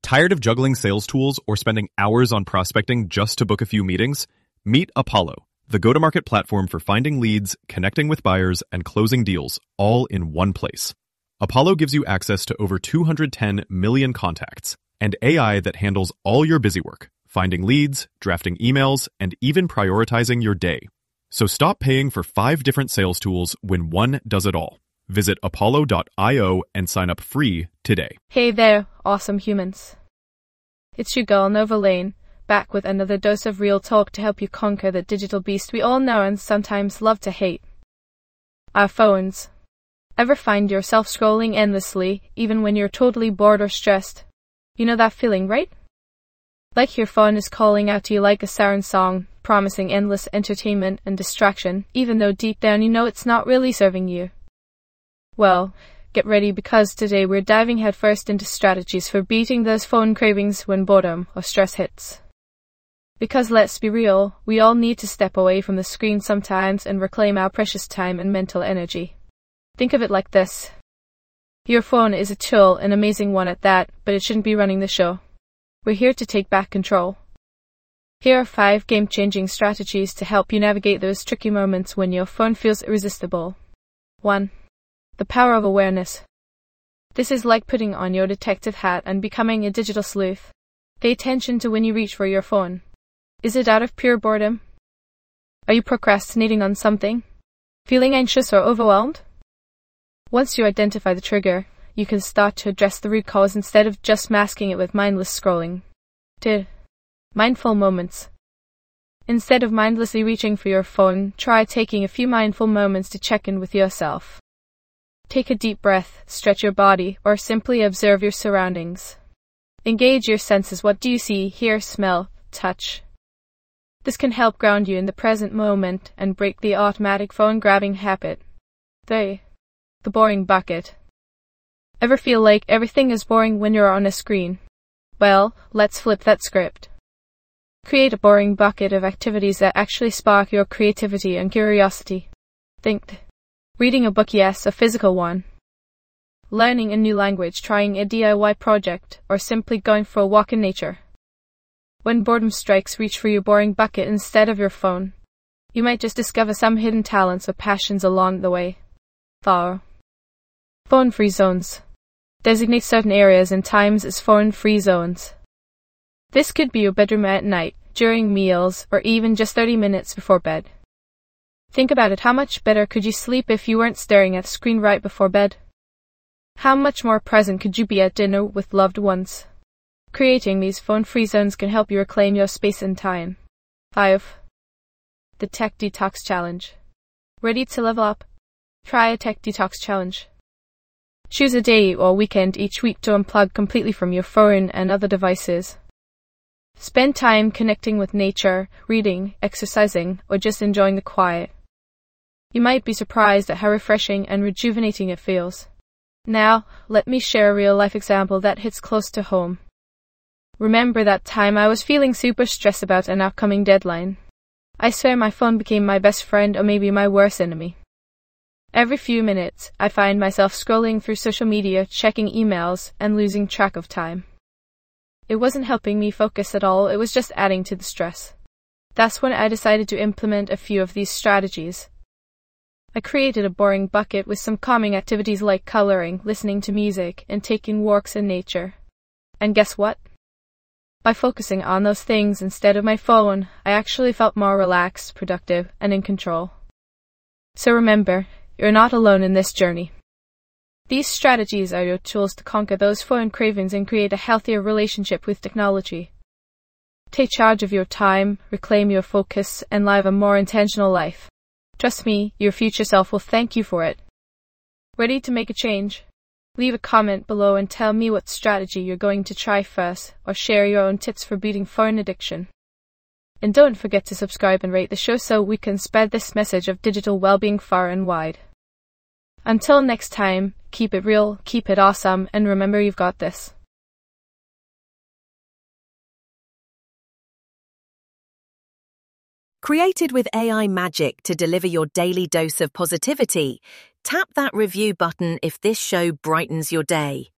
Tired of juggling sales tools or spending hours on prospecting just to book a few meetings? Meet Apollo, the go-to-market platform for finding leads, connecting with buyers, and closing deals, all in one place. Apollo gives you access to over 210 million contacts and AI that handles all your busy work, finding leads, drafting emails, and even prioritizing your day. So stop paying for 5 different sales tools when one does it all. Visit apollo.io and sign up free today. Hey there, awesome humans. It's your girl Nova Lane, back with another dose of real talk to help you conquer the digital beast we all know and sometimes love to hate. Our phones. Ever find yourself scrolling endlessly, even when you're totally bored or stressed? You know that feeling, right? Like your phone is calling out to you like a siren song, promising endless entertainment and distraction, even though deep down you know it's not really serving you. Well, get ready because today we're diving headfirst into strategies for beating those phone cravings when boredom or stress hits. Because let's be real, we all need to step away from the screen sometimes and reclaim our precious time and mental energy. Think of it like this. Your phone is a tool, an amazing one at that, but it shouldn't be running the show. We're here to take back control. Here are 5 game-changing strategies to help you navigate those tricky moments when your phone feels irresistible. 1. The power of awareness. This is like putting on your detective hat and becoming a digital sleuth. Pay attention to when you reach for your phone. Is it out of pure boredom? Are you procrastinating on something? Feeling anxious or overwhelmed? Once you identify the trigger, you can start to address the root cause instead of just masking it with mindless scrolling. 2. Mindful moments. Instead of mindlessly reaching for your phone, try taking a few mindful moments to check in with yourself. Take a deep breath, stretch your body, or simply observe your surroundings. Engage your senses. What do you see, hear, smell, touch? This can help ground you in the present moment and break the automatic phone-grabbing habit. 3. The boring bucket. Ever feel like everything is boring when you're on a screen? Well, let's flip that script. Create a boring bucket of activities that actually spark your creativity and curiosity. Think. Reading a book, yes, a physical one. Learning a new language, trying a DIY project, or simply going for a walk in nature. When boredom strikes, reach for your boring bucket instead of your phone. You might just discover some hidden talents or passions along the way. 4. Phone-free zones. Designate certain areas and times as phone-free zones. This could be your bedroom at night, during meals, or even just 30 minutes before bed. Think about it. How much better could you sleep if you weren't staring at the screen right before bed? How much more present could you be at dinner with loved ones? Creating these phone-free zones can help you reclaim your space and time. 5. The Tech Detox Challenge. Ready to level up? Try a Tech Detox Challenge. Choose a day or weekend each week to unplug completely from your phone and other devices. Spend time connecting with nature, reading, exercising, or just enjoying the quiet. You might be surprised at how refreshing and rejuvenating it feels. Now, let me share a real-life example that hits close to home. Remember that time I was feeling super stressed about an upcoming deadline? I swear my phone became my best friend or maybe my worst enemy. Every few minutes, I find myself scrolling through social media, checking emails, and losing track of time. It wasn't helping me focus at all, it was just adding to the stress. That's when I decided to implement a few of these strategies. I created a boring bucket with some calming activities like coloring, listening to music, and taking walks in nature. And guess what? By focusing on those things instead of my phone, I actually felt more relaxed, productive, and in control. So remember, you're not alone in this journey. These strategies are your tools to conquer those phone cravings and create a healthier relationship with technology. Take charge of your time, reclaim your focus, and live a more intentional life. Trust me, your future self will thank you for it. Ready to make a change? Leave a comment below and tell me what strategy you're going to try first, or share your own tips for beating phone addiction. And don't forget to subscribe and rate the show so we can spread this message of digital well-being far and wide. Until next time, keep it real, keep it awesome, and remember you've got this. Created with AI magic to deliver your daily dose of positivity, tap that review button if this show brightens your day.